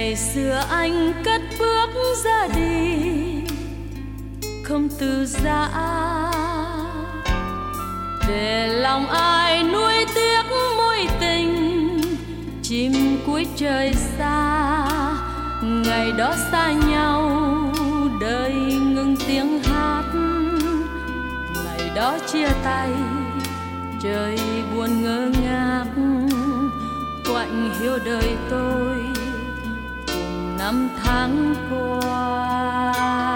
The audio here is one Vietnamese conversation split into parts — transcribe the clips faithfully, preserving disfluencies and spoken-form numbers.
Ngày xưa anh cất bước ra đi, không từ giã, để lòng ai nuối tiếc mối tình chim cuối trời xa. Ngày đó xa nhau, đời ngừng tiếng hát. Ngày đó chia tay, trời buồn ngơ ngác. Quạnh hiu đời tôi cùng năm tháng qua.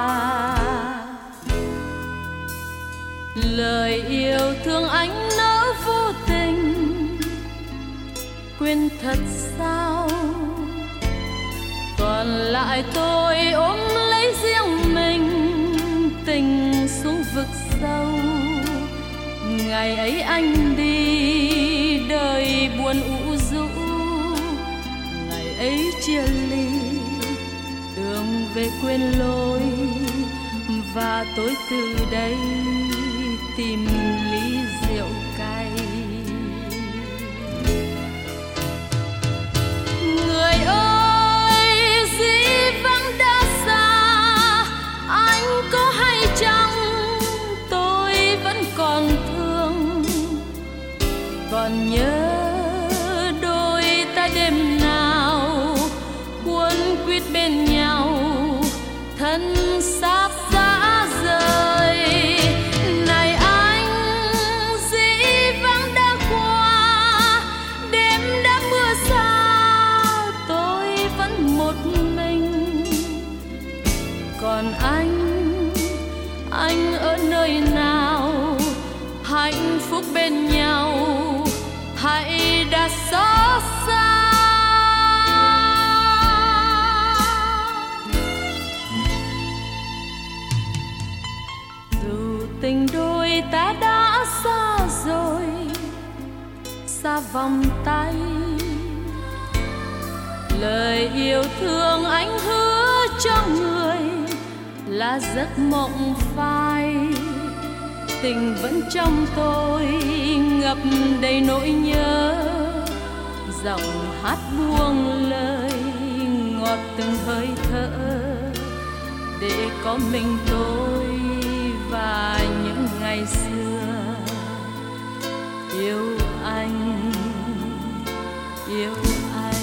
Lời yêu thương anh nỡ vô tình, quên thật sao? Còn lại tôi ôm lấy riêng mình, tình xuống vực sâu. Ngày ấy anh đi, đời buồn u rũ. Ngày ấy chia ly, đường về quên lối. Và tôi từ đây tìm ly rượu cay. Người ơi, dĩ vãng đã xa, anh có hay chăng? Tôi vẫn còn thương, còn nhớ đôi ta đêm nào cuốn quýt bên nhau, thân xác giã rời. Này anh, dĩ vãng đã qua, đêm đã mưa xa, tôi vẫn một mình. Còn anh, anh ở nơi nào? Hạnh phúc bên nhau hãy đã xót xa. Dù tình đôi ta đã xa rồi, xa vòng tay, lời yêu thương anh hứa cho người là giấc mộng phai. Tình vẫn trong tôi ngập đầy nỗi nhớ, giọng hát buông lời ngọt từng hơi thở, để có mình tôi và những ngày xưa. Yêu anh, yêu anh.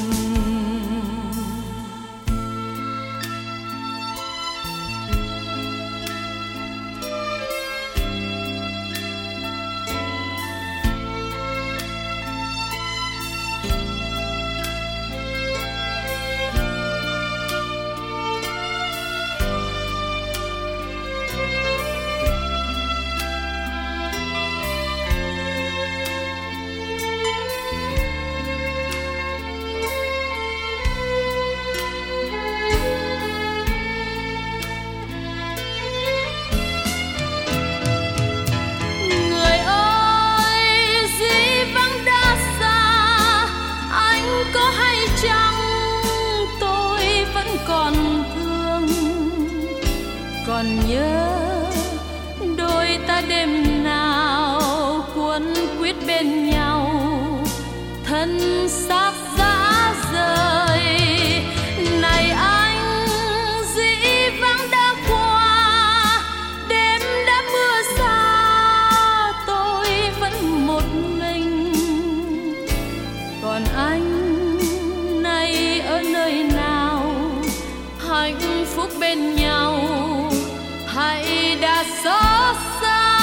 Còn nhớ đôi ta đêm nào cuốn quýt bên nhau, thân xác giã rời. Này anh, dĩ vãng đã qua, đêm đã mưa xa, tôi vẫn một mình. Còn anh nay ở nơi nào? Hạnh phúc bên nhau hãy đã xót xa.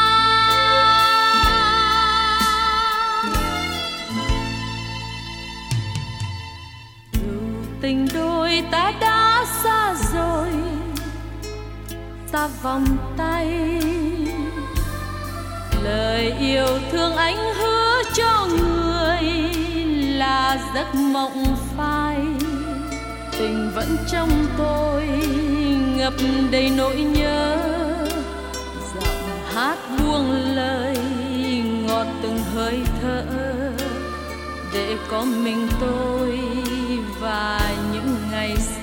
Dù tình đôi ta đã xa rồi, xa vòng tay, lời yêu thương anh hứa cho người là giấc mộng phai. Tình vẫn trong tôi ngập đầy nỗi nhớ, giọng hát buông lời ngọt từng hơi thở, để có mình tôi và những ngày xưa.